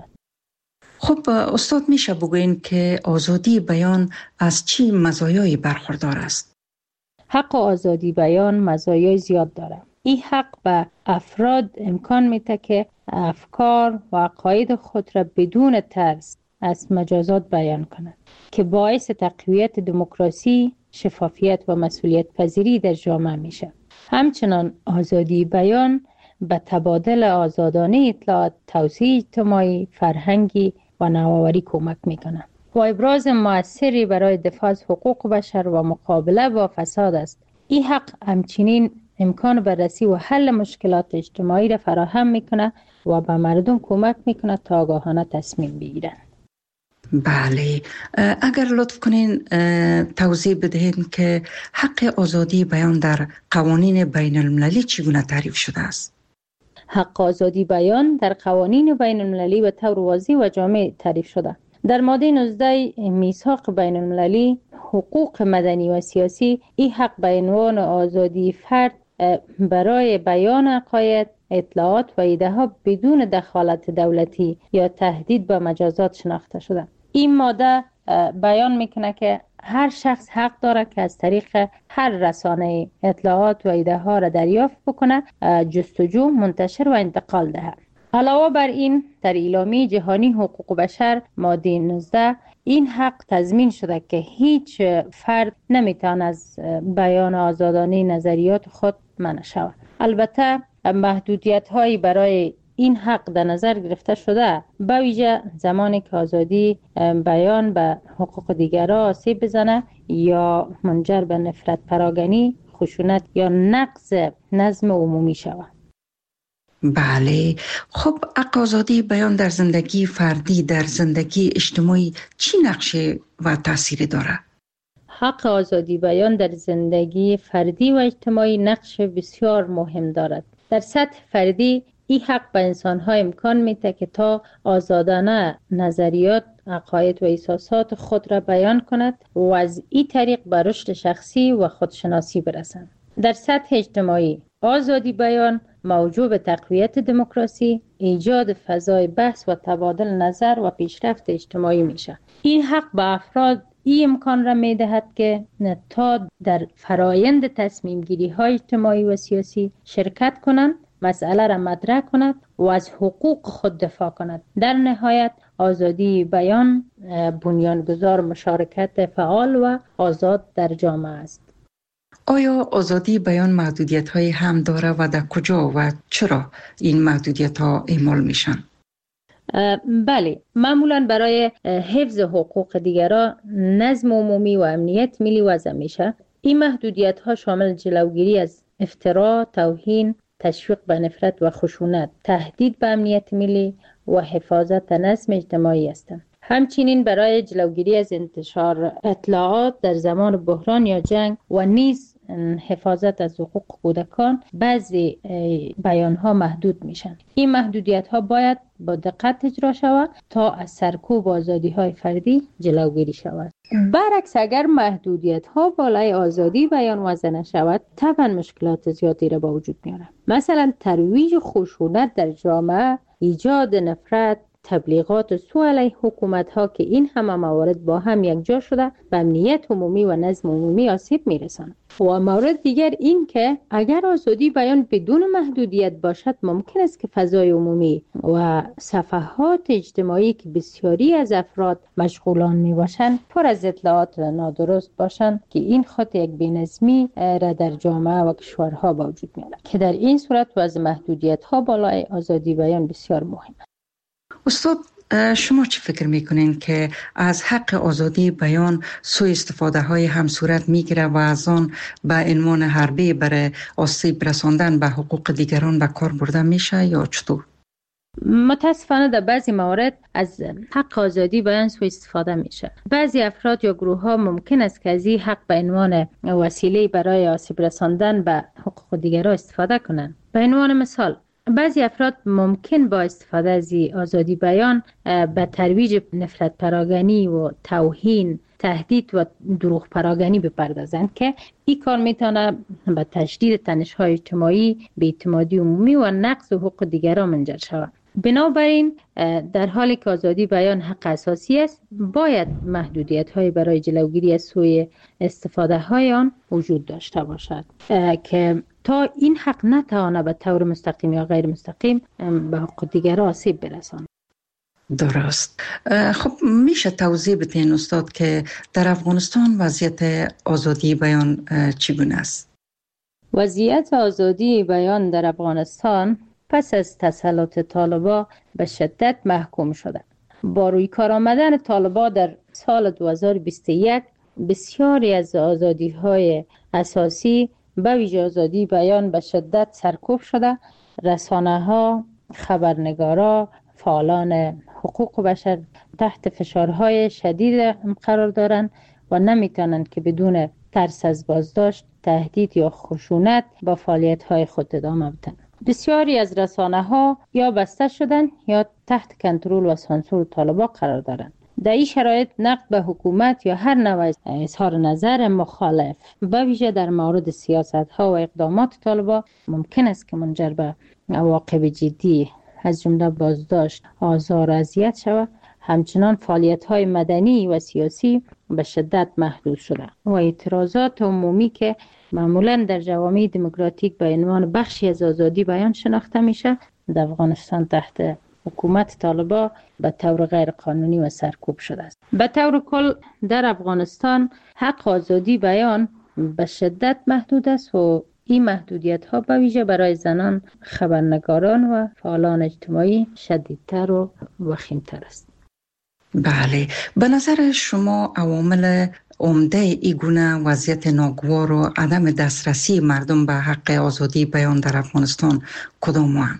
خب استاد، میشه بگوین که آزادی بیان از چی مزایایی برخوردار است؟ حق آزادی بیان مزایای زیاد دارد. این حق به افراد امکان میده که افکار و عقاید خود را بدون ترس از مجازات بیان کنند که باعث تقویت دموکراسی، شفافیت و مسئولیت پذیری در جامعه میشه. همچنان آزادی بیان به تبادل آزادانه اطلاعات، توسعه اجتماعی، فرهنگی و نوآوری کمک میکنه و ابراز مؤثری برای دفاع از حقوق بشر و مقابله با فساد است. این حق همچنین امکان بررسی و حل مشکلات اجتماعی را فراهم میکنه و به مردم کمک میکنه تا آگاهانه تصمیم بگیرند. بله، اگر لطف کنین توضیح بدهید که حق آزادی بیان در قوانین بین المللی چگونه تعریف شده است؟ حق آزادی بیان در قوانین بین المللی به طور واضح و جامع تعریف شده. در ماده 19 میثاق بین المللی حقوق مدنی و سیاسی این حق به عنوان آزادی فرد برای بیان عقاید، اطلاعات و ایده ها بدون دخالت دولتی یا تهدید به مجازات شناخته شده. این ماده بیان میکنه که هر شخص حق داره که از طریق هر رسانه اطلاعات و ایده ها را دریافت بکنه، جستجو، منتشر و انتقال ده. علاوه بر این در اعلامیه جهانی حقوق بشر ماده 19 این حق تضمین شده که هیچ فرد نمیتونه از بیان آزادانه نظریات خود منع شود. البته محدودیت هایی برای این حق در نظر گرفته شده، به ویژه زمانی که آزادی بیان به حقوق دیگران آسیب بزنه یا منجر به نفرت پراگنی، خشونت یا نقض نظم عمومی شود. بله، خب حق آزادی بیان در زندگی فردی، در زندگی اجتماعی چی نقشه و تأثیری داره؟ حق آزادی بیان در زندگی فردی و اجتماعی نقش بسیار مهم دارد. در سطح فردی این حق به انسان‌ها امکان میده که تا آزادانه نظریات، عقاید و احساسات خود را بیان کند و از این طریق به رشد شخصی و خودشناسی برسند. در سطح اجتماعی آزادی بیان موجب به تقویت دموکراسی، ایجاد فضای بحث و تبادل نظر و پیشرفت اجتماعی میشه. این حق به افراد این امکان را میدهد که تا در فرایند تصمیم گیری های اجتماعی و سیاسی شرکت کنند، مسئله را مطرح کند و از حقوق خود دفاع کند. در نهایت آزادی بیان بنیانگذار مشارکت فعال و آزاد در جامعه است. آیا آزادی بیان محدودیت های هم داره و در کجا و چرا این محدودیت ها اعمال میشن؟ بله، معمولا برای حفظ حقوق دیگران، نظم عمومی و امنیت ملی وضع میشه. این محدودیت ها شامل جلوگیری از افترا، توهین، تشویق به نفرت و خشونت، تهدید به امنیت ملی و حفاظت نظم اجتماعی هستند. همچنین برای جلوگیری از انتشار اطلاعات در زمان بحران یا جنگ و نیز حفاظت از حقوق کودکان بعضی بیانها محدود میشن. این محدودیت ها باید با دقت اجرا شود تا از سرکوب آزادی های فردی جلوگیری شود. برعکس اگر محدودیت ها بالای آزادی بیان وضع نشود، طبعا مشکلات زیادی را به وجود میاره. مثلا ترویج خشونت در جامعه، ایجاد نفرت، تبلیغات سو علیه حکومت ها که این همه موارد با هم یکجا شده به امنیت عمومی و نظم عمومی آسیب میرسند. و مورد دیگر این که اگر آزادی بیان بدون محدودیت باشد، ممکن است که فضای عمومی و صفحات اجتماعی که بسیاری از افراد مشغولان می باشند پر از اطلاعات نادرست باشند که این خود یک بی‌نظمی را در جامعه و کشورها با وجود میارد که در این صورت وضع محدودیت ها بالای آزادی بیان بسیار مهم است. استاد، شما چی فکر میکنین که از حق آزادی بیان سوء استفاده های هم صورت میگیره و از آن به عنوان حربه برای آسیب رساندن به حقوق دیگران به کار برده میشه یا چطور؟ متاسفانه در بعضی موارد از حق آزادی بیان سوء استفاده میشه. بعضی افراد یا گروه ها ممکن است که از این حق به عنوان وسیله برای آسیب رساندن به حقوق دیگران استفاده کنند. به عنوان مثال، بعضی افراد ممکن با استفاده از آزادی بیان به ترویج نفرت پراگنی و توهین، تهدید و دروغ پراگنی بپردازند که این کار میتونه به تشدید تنش‌های اجتماعی، بی‌اعتمادی عمومی و نقض حقوق دیگران منجر شود. بنابراین در حالی که آزادی بیان حق اساسی است، باید محدودیت‌های برای جلوگیری از سوء استفاده های آن وجود داشته باشد که تا این حق نتوانه به طور مستقیم یا غیر مستقیم به حقوق دیگران آسیب برسانه. درست. خب میشه توضیح بدین استاد که در افغانستان وضعیت آزادی بیان چگونه است؟ وضعیت آزادی بیان در افغانستان پس از تسلط طالبان به شدت محکوم شده. با روی کار آمدن طالبان در سال 2021 بسیاری از آزادی‌های اساسی به ویژه آزادی بیان به شدت سرکوب شده. رسانه‌ها، خبرنگارا، فعالان حقوق بشر تحت فشارهای شدید قرار دارند و نمیتونند که بدون ترس از بازداشت، تهدید یا خشونت با فعالیت‌های خود ادامه بدن. بسیاری از رسانه‌ها یا بسته شدن یا تحت کنترل و سانسور طالبان قرار دارند. در این شرایط نقد به حکومت یا هر نوع اظهار نظر مخالف به ویژه در مورد سیاست‌ها و اقدامات طالبان ممکن است که منجر به عواقب جدی از جمله بازداشت، آزار و اذیت شود. همچنان فعالیت‌های مدنی و سیاسی به شدت محدود شده و اعتراضات عمومی که معمولاً در جوامع دموکراتیک به عنوان بخشی از آزادی بیان شناخته میشه، در افغانستان تحت حکومت طالبان به طور غیر قانونی و سرکوب شده است. به طور کل در افغانستان حق آزادی بیان به شدت محدود است و این محدودیت ها به ویژه برای زنان، خبرنگاران و فعالان اجتماعی شدیدتر و وخیمتر است. بله، به نظر شما عوامل عمده این گونه وضعیت ناگوار و عدم دسترسی مردم به حق آزادی بیان در افغانستان کدام هستند؟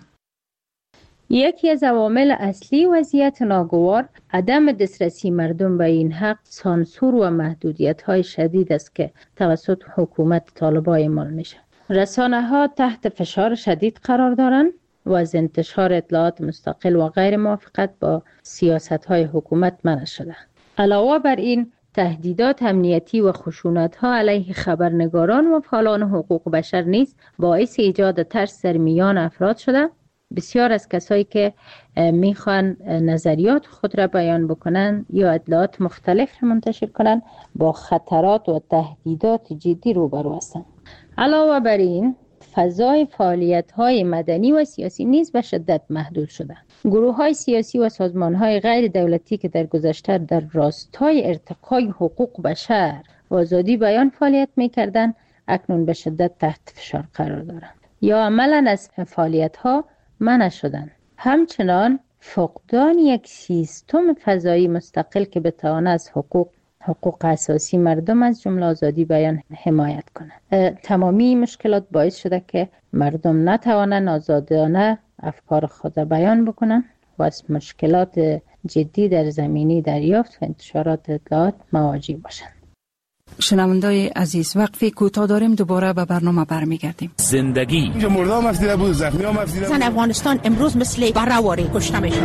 یکی از عوامل اصلی وضعیت ناگوار عدم دسترسی مردم به این حق سانسور و محدودیت‌های شدید است که توسط حکومت طالبان اعمال میشه. رسانه‌ها تحت فشار شدید قرار دارند و از انتشار اطلاعات مستقل و غیر موافقت با سیاست‌های حکومت منع شده. علاوه بر این تهدیدات امنیتی و خشونت‌ها علیه خبرنگاران و فعالان حقوق بشر نیز باعث ایجاد ترس در میان افراد شده. بسیار از کسایی که میخوان نظریات خود را بیان بکنن یا اطلاعات مختلف را منتشر کنن با خطرات و تهدیدات جدی روبرو هستند. علاوه بر این فضای فعالیت‌های مدنی و سیاسی نیز به شدت محدود شده. گروه‌های سیاسی و سازمان‌های غیر دولتی که در گذشته در راستای ارتقای حقوق بشر و آزادی بیان فعالیت می‌کردند، اکنون به شدت تحت فشار قرار دارند یا عملاً از فعالیت‌ها منع شدند. همچنان فقدان یک سیستم فضایی مستقل که بتواند از حقوق اساسی مردم از جمله آزادی بیان حمایت کنند. تمامی مشکلات باعث شده که مردم نتوانند آزادانه افکار خود بیان بکنند و از مشکلات جدی در زمینه دریافت و انتشارات اطلاعات مواجه باشند. شنوندای عزیز، وقفه کوتاه داریم، دوباره به برنامه برمیگردیم. زندگی مردم مفیده بود، زخمی ها مفیده بود. زن افغانستان امروز مثل برهواری کشته میشه.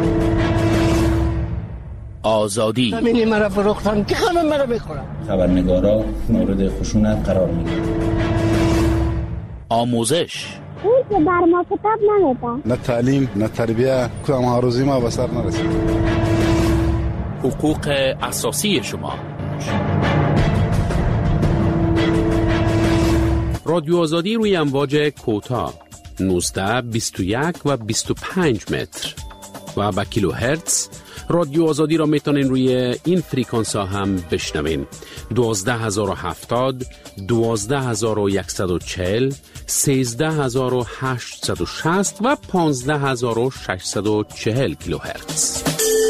آزادی زمینی مرا فروختن که همه مرا بخورن. خبرنگارا مورد خشونت قرار میگیرن. آموزش اون که بر ما کتاب نمیده. نه تعلیم نه تربیه، کدام هاروزی ما به سر نرسید. حقوق اساسی شما. رادیو آزادی روی امواج کوتاه 19، 21 و 25 متر و با کیلو هرتز. رادیو آزادی را میتونین روی این فریکانس ها هم بشنوین: 12070، 12140، 13860 و 15640 کیلو هرتز.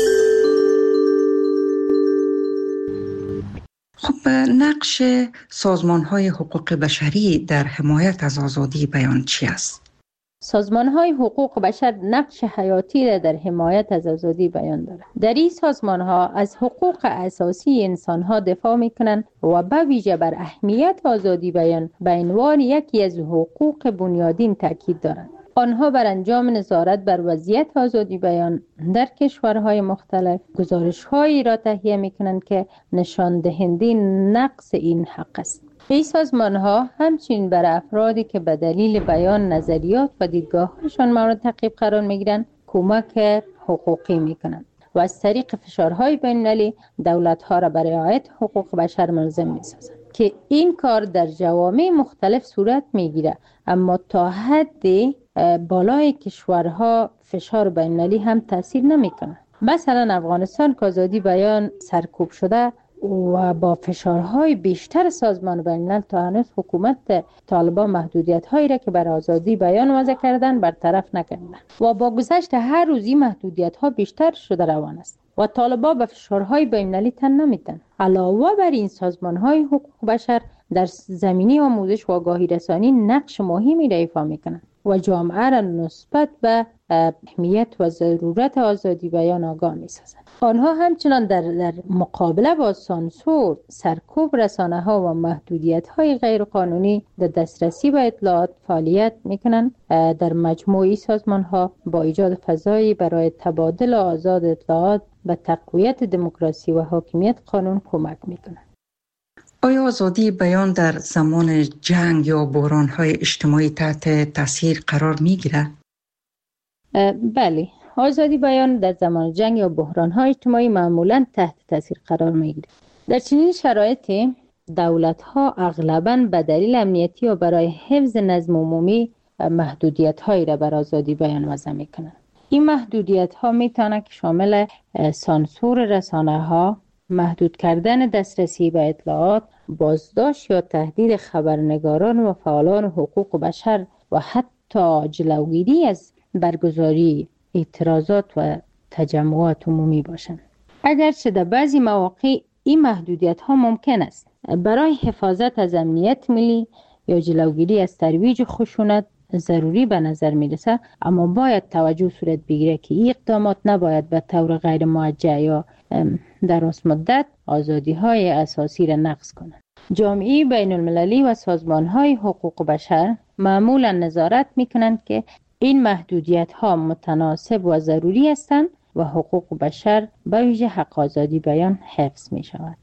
خب نقش سازمان‌های حقوق بشری در حمایت از آزادی بیان چی است؟ سازمان‌های حقوق بشر نقش حیاتی را در حمایت از آزادی بیان دارند. در این سازمان‌ها از حقوق اساسی انسان‌ها دفاع می‌کنند و به ویژه بر اهمیت آزادی بیان به عنوان یکی از حقوق بنیادین تاکید دارند. آنها بر انجام نظارت بر وضعیت آزادی بیان در کشورهای مختلف گزارش‌هایی را تهیه می‌کنند که نشان دهنده نقص این حق است. این سازمان‌ها همچنین بر افرادی که به دلیل بیان نظریات و دیدگاه‌هایشان مورد تعقیب قرار می‌گیرند کمک حقوقی می‌کنند و از طریق فشارهای بین‌المللی دولت‌ها را برای رعایت حقوق بشر ملزم می‌سازند. که این کار در جوامع مختلف صورت میگیره، اما تا حد بالای کشورها فشار بین‌المللی هم تاثیر نمیکنه. مثلا افغانستان که آزادی بیان سرکوب شده و با فشارهای بیشتر سازمان بین‌الملل تا هنوز حکومت طالبان محدودیت‌هایی را که بر آزادی بیان وضع کردن برطرف نکردن و با گذشت هر روزی محدودیت‌ها بیشتر شده روان است و طالبان به فشارهای بین‌المللی تن نمی‌دهند. علاوه بر این سازمان‌های حقوق بشر در زمینه آموزش و آگاهی رسانی نقش مهمی را ایفا می‌کنند و جامعه را نسبت به اهمیت و ضرورت آزادی بیان آگاه می‌سازند. آنها همچنان در مقابله با سانسور، سرکوب رسانه‌ها و محدودیت‌های غیرقانونی در دسترسی به اطلاعات فعالیت می‌کنند. در مجموعی سازمان‌ها با ایجاد فضایی برای تبادل آزاد اطلاعات به تقویت دموکراسی و حاکمیت قانون کمک می‌کنند. آیا آزادی بیان در زمان جنگ یا بحران‌های اجتماعی تحت تاثیر قرار می‌گیرد؟ بله، آزادی بیان در زمان جنگ یا بحران‌های اجتماعی معمولاً تحت تاثیر قرار می‌گیرد. در چنین شرایطی دولت‌ها اغلباً به دلیل امنیتی و برای حفظ نظم عمومی محدودیت‌هایی را بر آزادی بیان وضع می‌کنند. این محدودیت‌ها می‌تواند که شامل سانسور رسانه‌ها، محدود کردن دسترسی به اطلاعات، بازداشت یا تهدید خبرنگاران و فعالان حقوق بشر و حتی جلوگیری از برگزاری اعتراضات و تجمعات عمومی باشند. اگرچه در بعضی مواقع این محدودیت‌ها ممکن است برای حفاظت از امنیت ملی یا جلوگیری از ترویج خشونت ضروری به نظر می‌رسد، اما باید توجه صورت بگیرد که این اقدامات نباید به طور غیر موجه یا در راست مدت آزادی‌های اساسی را نقض کنند. جامعه بین‌المللی و سازمان‌های حقوق بشر معمولاً نظارت می‌کنند که این محدودیت‌ها متناسب و ضروری هستند و حقوق بشر به ویژه حق آزادی بیان حفظ می‌شود.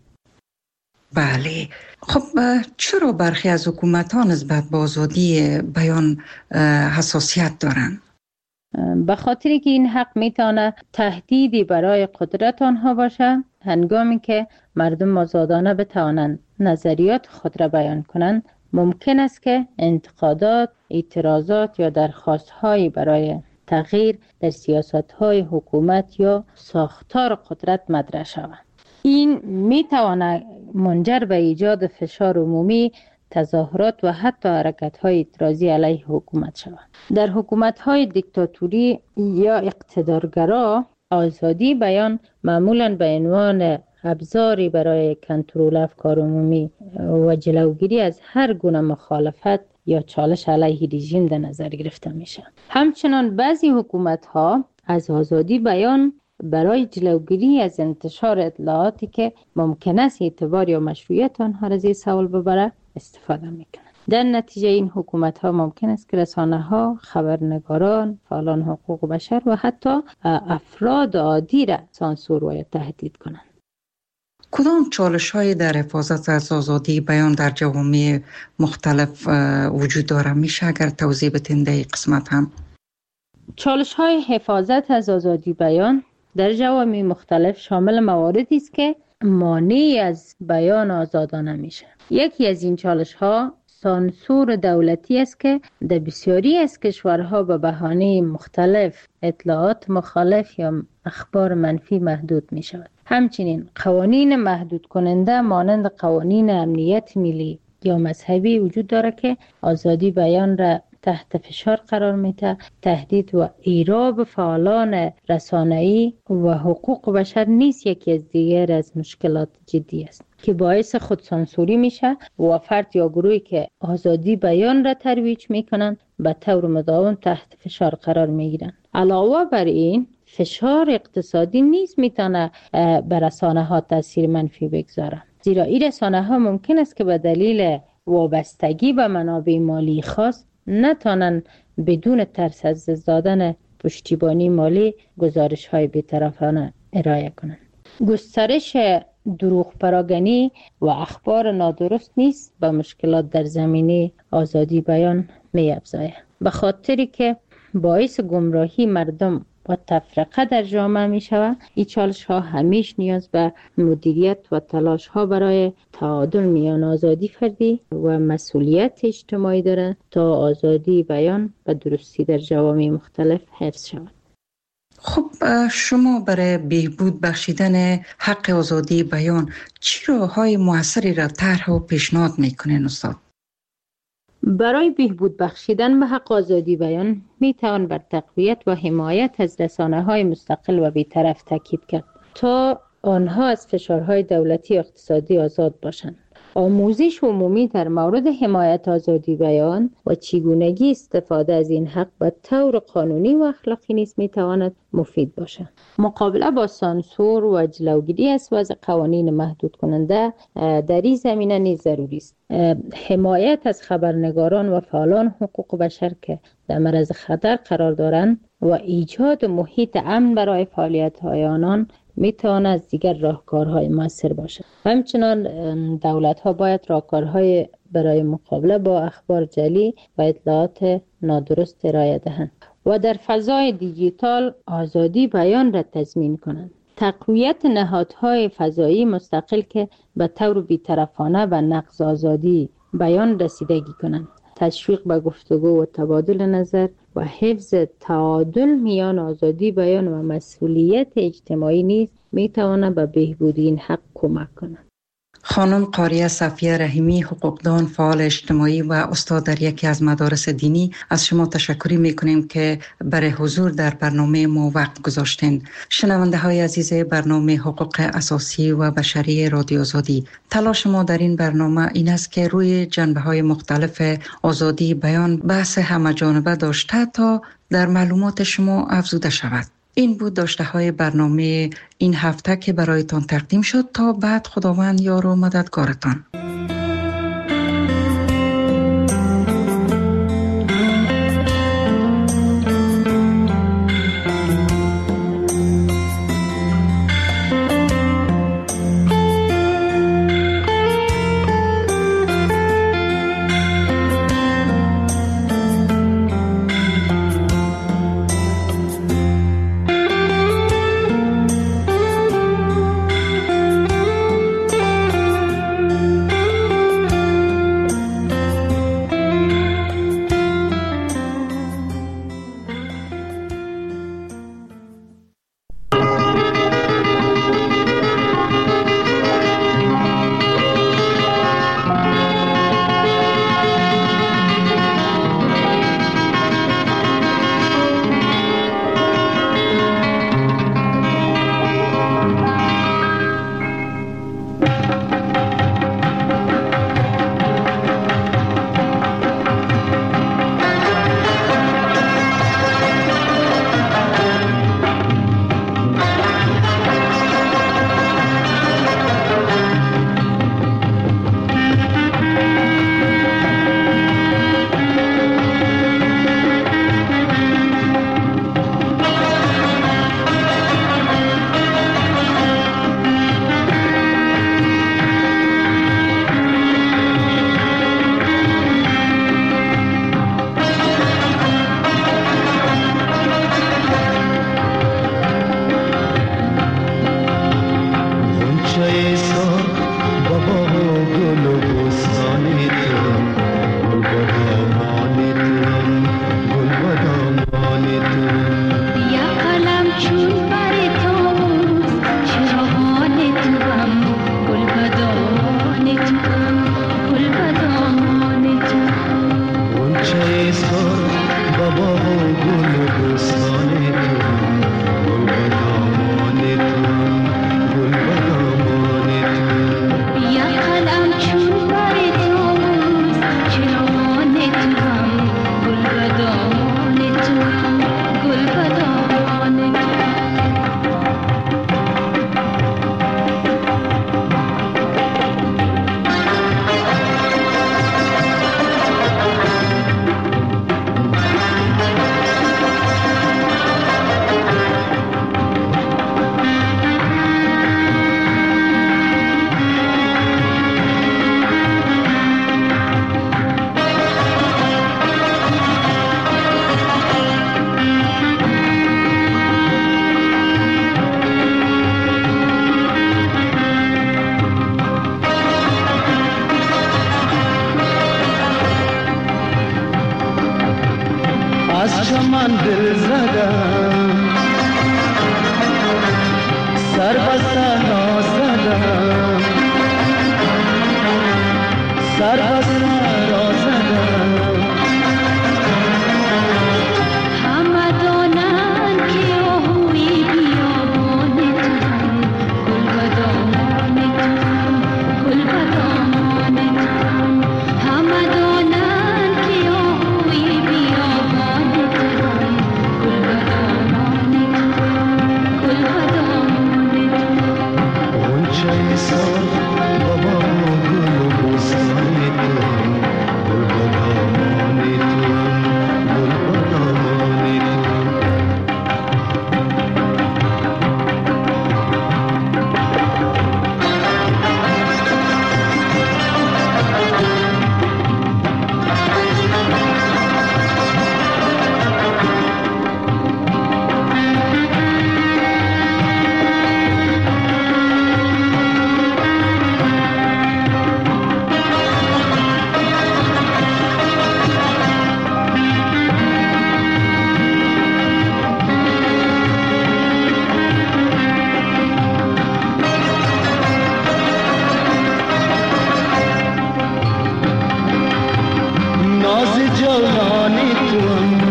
بله، خب چرا برخی از حکومت‌ها نسبت به آزادی بیان حساسیت دارند؟ به خاطری که این حق میتونه تهدیدی برای قدرت آنها باشه، هنگامی که مردم آزادانه بتوانند نظریات خود را بیان کنند، ممکن است که انتقادات، اعتراضات یا درخواست‌هایی برای تغییر در سیاست‌های حکومت یا ساختار قدرت مطرح شود. این میتواند منجر به ایجاد فشار عمومی، تظاهرات و حتی حرکت‌های اعتراضی علیه حکومت شود. در حکومت‌های دیکتاتوری یا اقتدارگرا، آزادی بیان معمولاً به عنوان ابزاری برای کنترل افکار عمومی و جلوگیری از هر گونه مخالفت یا چالش علیه رژیم در نظر گرفته میشه. همچنان بعضی حکومت‌ها از آزادی بیان برای جلوگیری از انتشار اطلاعاتی که ممکن است اعتبار یا مشروعیت آنها را زیر سوال ببره استفاده میکنند. در نتیجه این حکومت‌ها ممکن است که رسانه‌ها، خبرنگاران، فعالان حقوق بشر و حتی افراد عادی را سانسور و تهدید کنند. کدام چالش‌هایی در حفاظت از آزادی بیان در جوامع مختلف وجود داره؟ میشه اگر توضیح بدین در این قسمت هم؟ چالش‌های حفاظت از آزادی بیان در جوامع مختلف شامل مواردی است که مانع از بیان آزادانه میشه. یکی از این چالش‌ها سانسور دولتی است که در بسیاری از کشورها به بهانه مختلف اطلاعات مخالف یا اخبار منفی محدود می شود. همچنین قوانین محدود کننده مانند قوانین امنیت ملی یا مذهبی وجود داره که آزادی بیان را تحت فشار قرار میده. تهدید و ایراب فعالان رسانه‌ای و حقوق بشر نیز یکی از دیگر از مشکلات جدی است که باعث خودسانسوری میشه و فرد یا گروهی که آزادی بیان را ترویج میکنند به طور مداوم تحت فشار قرار میگیرند. علاوه بر این فشار اقتصادی نیز میتونه بر رسانه‌ها تاثیر منفی بگذاره، زیرا این رسانه‌ها ممکن است که به دلیل وابستگی به منابع مالی خاص نتوانند بدون ترس از دادن پشتیبانی مالی گزارش‌های بی‌طرفانه ارائه کنند. گسترش دروغ پراگنی و اخبار نادرست نیز به مشکلات در زمینه آزادی بیان می‌افزاید، به خاطری که باعث گمراهی مردم و تفرقه در جامعه می شود. این چالش ها همیشه نیاز به مدیریت و تلاش ها برای تعادل میان آزادی فردی و مسئولیت اجتماعی داره تا آزادی بیان و درستی در جوامع مختلف حفظ شود. خب شما برای بهبود بخشیدن حق آزادی بیان چه راه‌های موثری را طرح و پیشنهاد میکنین استاد؟ برای بهبود بخشیدن به حق آزادی بیان می توان بر تقویت و حمایت از رسانه‌های مستقل و بی‌طرف تاکید کرد تا آنها از فشارهای دولتی و اقتصادی آزاد باشند. آموزش عمومی در مورد حمایت آزادی بیان و چگونگی استفاده از این حق به طور قانونی و اخلاقی نیز میتواند مفید باشد. مقابله با سانسور و جلوگیری از وضع قوانین محدود کننده در این زمینه نیز ضروری است. حمایت از خبرنگاران و فعالان حقوق بشر که در معرض خطر قرار دارند و ایجاد محیط امن برای فعالیت‌های آنان میتواند از دیگر راهکارهای موثر باشد. همچنان دولت‌ها باید راهکارهای برای مقابله با اخبار جعلی و اطلاعات نادرست ارائه دهند و در فضای دیجیتال آزادی بیان را تضمین کنند. تقویت نهادهای فضایی مستقل که به طور بی‌طرفانه و نقض آزادی بیان رسیدگی کنند. تشویق به گفتگو و تبادل نظر و حفظ تعادل میان آزادی بیان و مسئولیت اجتماعی نیز میتواند به بهبود این حق کمک کند. خانم قاریه صفیه رحیمی، حقوقدان، فعال اجتماعی و استاد در یکی از مدارس دینی، از شما تشکر میکنیم که برای حضور در برنامه ما وقت گذاشتین. شنونده های عزیز برنامه حقوق اساسی و بشری رادیو آزادی، تلاش ما در این برنامه این است که روی جنبه های مختلف آزادی بیان بحث همه‌جانبه داشته تا در معلومات شما افزوده شود. این بود داشته های برنامه این هفته که برایتان تقدیم شد. تا بعد خداوند یار و مددگارتان. من دل زدم، سر به صحرا زدم، سر به صحرا زدم. همه دانند که آهوی بیابان توام، گل به دامان توام، گل به دامان توام. همه دانند که آهوی بیابان توام، گل به دامان توام، گل به دامان توام. غنچه سال بابا گل و بستان توام، گل به دامان توام، گل به دامان توام. ناز جوانی توام،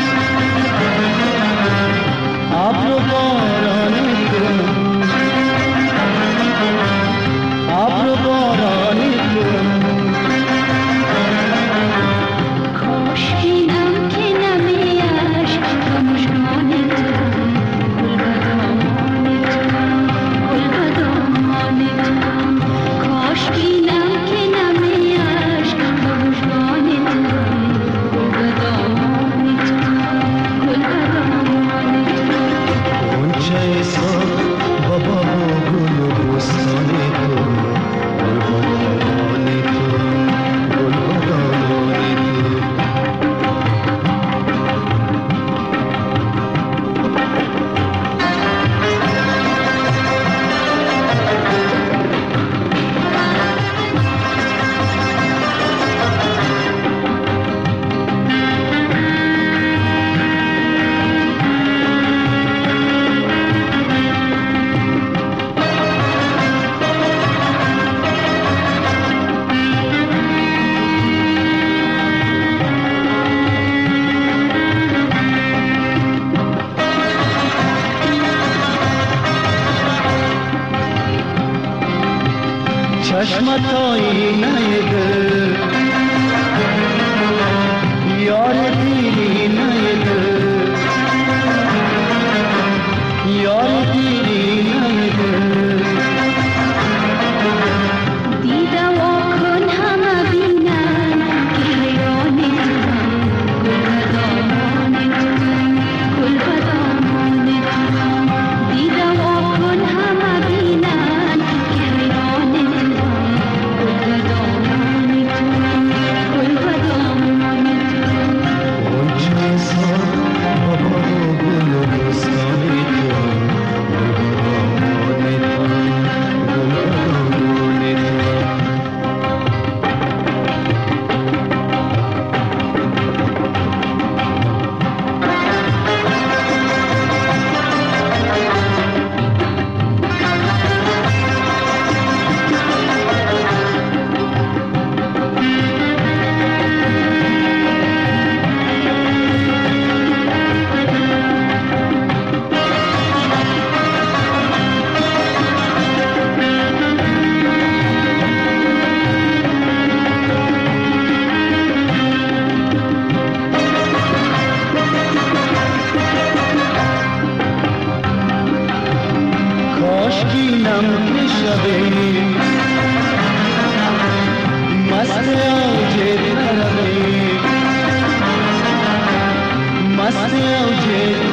ابر و بارانی توام، ابر و بارانی توام. کاش بینم که نمی اشک و مژگان توام، گل به دامان توام، گل به دامان توام. کاش بینم که نمی اشک و مژگان توام، گل به دامان توام، گل به دامان توام. غنچه سال بابا گل و بستان توام، گل به دامان توام، گل به دامان توام. چشمت آینه دل، یار دیرینه دل، یار دیرینه دل. دیده واکن همه بینن که حیران توام، گل به دامان توام، گل به دامان توام. دیده واکن همه بینن که حیران توام، گل به دامان توام، گل به دامان توام. غنچه سال بابا گل و بستان توام، گل به دامان توام، گل به دامان توام. کاش بینم که شبی مست اوج طربی، مست اوج